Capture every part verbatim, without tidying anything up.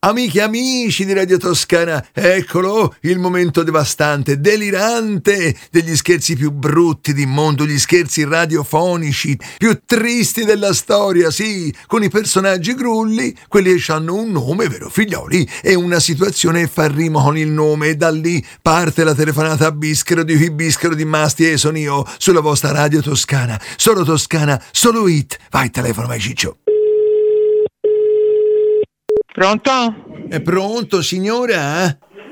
Amiche e amici di Radio Toscana, eccolo il momento devastante, delirante degli scherzi più brutti di mondo, gli scherzi radiofonici più tristi della storia, sì, con i personaggi grulli, quelli che hanno un nome, vero figlioli, e una situazione che fa rimo con il nome, e da lì parte la telefonata a Bischero di qui Bischero di Masti e sono io sulla vostra Radio Toscana, solo Toscana, solo hit. Vai, telefono, vai Ciccio. Pronto? È pronto, signora?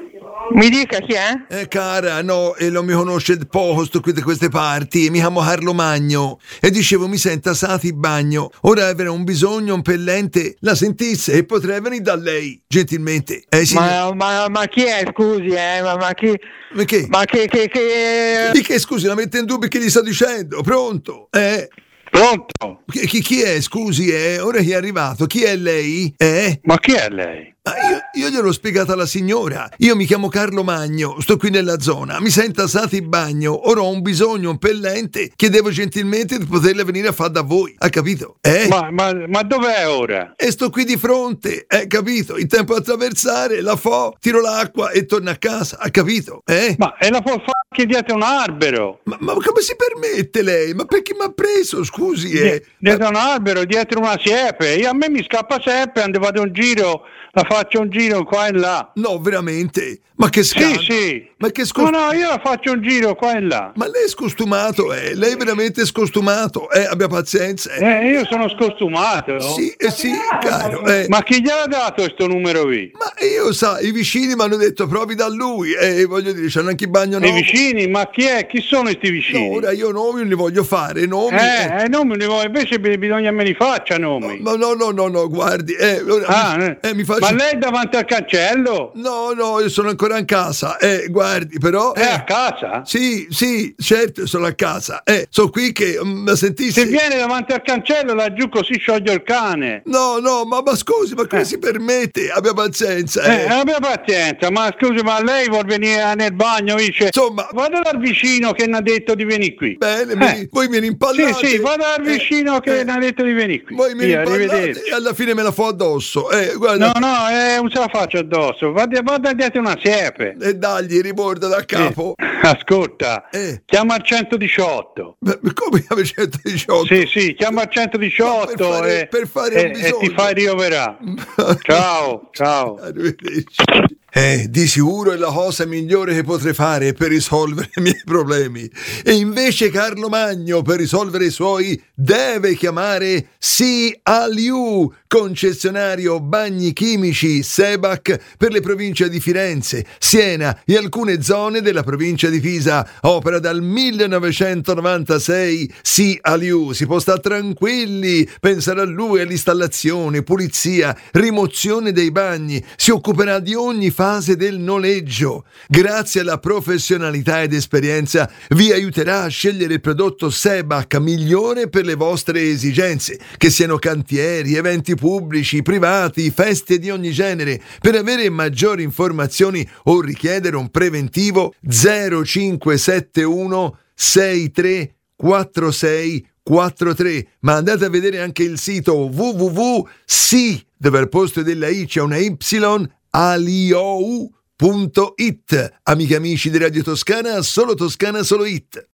Mi dica chi è? Eh, cara, no, e non mi conosce poco, sto qui da queste parti, mi chiamo Carlo Magno, e dicevo, mi senta, Sati Bagno, ora avrei un bisogno, un pellente, la sentisse e potrei venire da lei, gentilmente. Eh, ma, ma, ma chi è, scusi, eh? Ma, ma chi... Ma che? Ma che, che, che... Di che, scusi, la mette in dubbio che gli sto dicendo, pronto? Eh? Pronto? Chi, chi, chi è, scusi, eh? Ora chi è arrivato? Chi è lei? Eh? Ma chi è lei? Ah, io, io gliel'ho spiegato alla signora. Io mi chiamo Carlo Magno, sto qui nella zona. Mi senta Sati Bagno. Ora ho un bisogno, un pellente. Chiedevo gentilmente di poterla venire a fare da voi. Ha capito? Eh? Ma, ma, ma dov'è ora? E sto qui di fronte. Eh, capito? Il tempo a attraversare, la fo, tiro l'acqua e torno a casa. Ha capito? Eh? Ma e la può fare anche dietro un albero? Ma, ma come si permette lei? Ma perché mi ha preso? Scusi, eh? Dietro ma... un albero, dietro una siepe. Io, a me mi scappa sempre, andiamo un giro... La faccio un giro qua e là. No, veramente? Ma che scandalo. Sì, sì. Ma che scost... No, no, io la faccio un giro qua e là. Ma lei è scostumato, eh? Lei è veramente scostumato, eh? Abbia pazienza. Eh, eh io sono scostumato. Sì, eh sì, caro. Eh. Ma chi gliel'ha dato questo numero qui? Ma io, sa, i vicini mi hanno detto provi da lui, e eh, voglio dire, c'hanno anche il bagno nuovo. I vicini? Ma chi è? Chi sono questi vicini? No, ora io nomi non li voglio fare, nomi. Eh, eh. nomi li voglio, invece bisogna me li faccia nomi. No, no, no, no, no, guardi, eh, ora, ah, mi, eh, mi faccio... Ma lei è davanti al cancello? No, no, io sono ancora in casa, eh, guardi, però... È eh, a casa? Sì, sì, certo, sono a casa, eh, sono qui che, um, sentissi... Se viene davanti al cancello laggiù così scioglie il cane. No, no, ma, ma scusi, ma come eh. si permette? Abbia pazienza, eh. Eh, abbia pazienza, ma scusi, ma lei vuol venire nel bagno, dice... Insomma... Vada dal vicino che ne ha detto di venire qui. Bene, eh. mi, voi mi rimpallate... Sì, sì, vada dal vicino eh. che eh. ne ha detto di venire qui. Voi mi Via, rimpallate e alla fine me la fo addosso, eh, guarda... No, no, eh, non se la faccio addosso, vada, vada dietro una siepe. E dagli, riborda da capo. Eh. Ascolta, eh. chiama il centodiciotto. Beh, come chiama il centodiciotto? Sì, sì, chiama il centodiciotto per fare, e, per fare e, un bisogno. e ti fai rioverà. Ciao, ciao. Arrivederci. Eh, di sicuro è la cosa migliore che potrei fare per risolvere i miei problemi. E invece Carlo Magno, per risolvere i suoi, deve chiamare Sialiu, concessionario bagni chimici Sebac per le province di Firenze, Siena e alcune zone della provincia di Pisa. Opera dal millenovecentonovantasei. Sialiu, si può stare tranquilli, penserà a lui all'installazione, pulizia, rimozione dei bagni, si occuperà di ogni fase del noleggio. Grazie alla professionalità ed esperienza vi aiuterà a scegliere il prodotto Sebac migliore per le vostre esigenze, che siano cantieri, eventi pubblici, privati, feste di ogni genere. Per avere maggiori informazioni o richiedere un preventivo zero cinque sette uno sei tre quattro sei quattro tre, ma andate a vedere anche il sito w w w punto si, dove al posto della i c'è una y, aliou punto it. Amiche e amici di Radio Toscana, solo Toscana, solo hit.